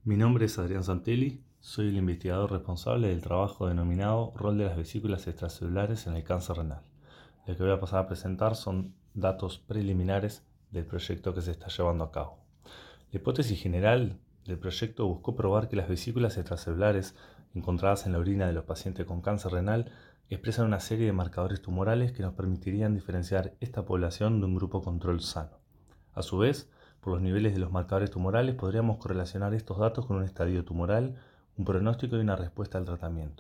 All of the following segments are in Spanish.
Mi nombre es Adrián Santelli, soy el investigador responsable del trabajo denominado Rol de las vesículas extracelulares en el cáncer renal. Lo que voy a pasar a presentar son datos preliminares del proyecto que se está llevando a cabo. La hipótesis general del proyecto buscó probar que las vesículas extracelulares encontradas en la orina de los pacientes con cáncer renal expresan una serie de marcadores tumorales que nos permitirían diferenciar esta población de un grupo control sano. A su vez, por los niveles de los marcadores tumorales podríamos correlacionar estos datos con un estadio tumoral, un pronóstico y una respuesta al tratamiento.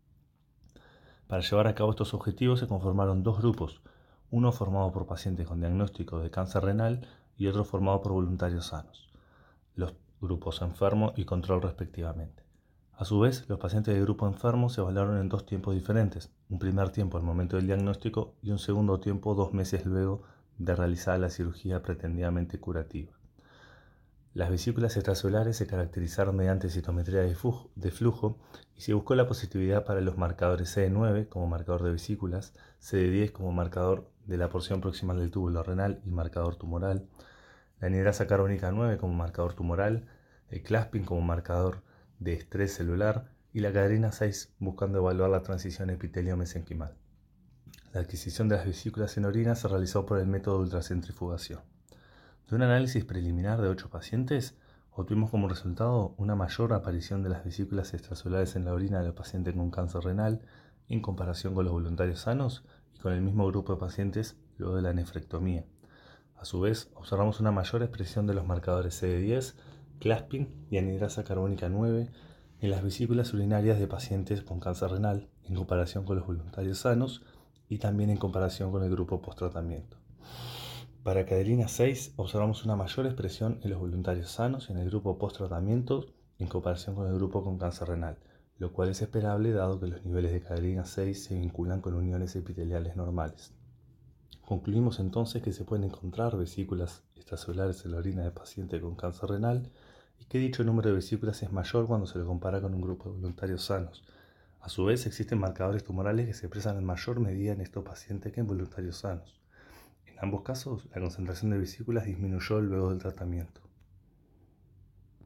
Para llevar a cabo estos objetivos se conformaron dos grupos, uno formado por pacientes con diagnóstico de cáncer renal y otro formado por voluntarios sanos, los grupos enfermo y control respectivamente. A su vez, los pacientes del grupo enfermo se evaluaron en dos tiempos diferentes, un primer tiempo al momento del diagnóstico y un segundo tiempo 2 meses luego de realizar la cirugía pretendidamente curativa. Las vesículas extracelulares se caracterizaron mediante citometría de flujo y se buscó la positividad para los marcadores CD9 como marcador de vesículas, CD10 como marcador de la porción proximal del túbulo renal y marcador tumoral, la anidrasa carbónica 9 como marcador tumoral, el claspin como marcador de estrés celular y la cadrina 6 buscando evaluar la transición epitelio-mesenquimal. La adquisición de las vesículas en orina se realizó por el método de ultracentrifugación. De un análisis preliminar de 8 pacientes, obtuvimos como resultado una mayor aparición de las vesículas extracelulares en la orina de los pacientes con cáncer renal en comparación con los voluntarios sanos y con el mismo grupo de pacientes luego de la nefrectomía. A su vez, observamos una mayor expresión de los marcadores CD10, claspin y anidrasa carbónica 9 en las vesículas urinarias de pacientes con cáncer renal en comparación con los voluntarios sanos y también en comparación con el grupo post-tratamiento. Para cadrina 6 observamos una mayor expresión en los voluntarios sanos y en el grupo post-tratamiento en comparación con el grupo con cáncer renal, lo cual es esperable dado que los niveles de cadrina 6 se vinculan con uniones epiteliales normales. Concluimos entonces que se pueden encontrar vesículas extracelulares en la orina de pacientes con cáncer renal y que dicho número de vesículas es mayor cuando se lo compara con un grupo de voluntarios sanos. A su vez, existen marcadores tumorales que se expresan en mayor medida en estos pacientes que en voluntarios sanos. En ambos casos, la concentración de vesículas disminuyó luego del tratamiento.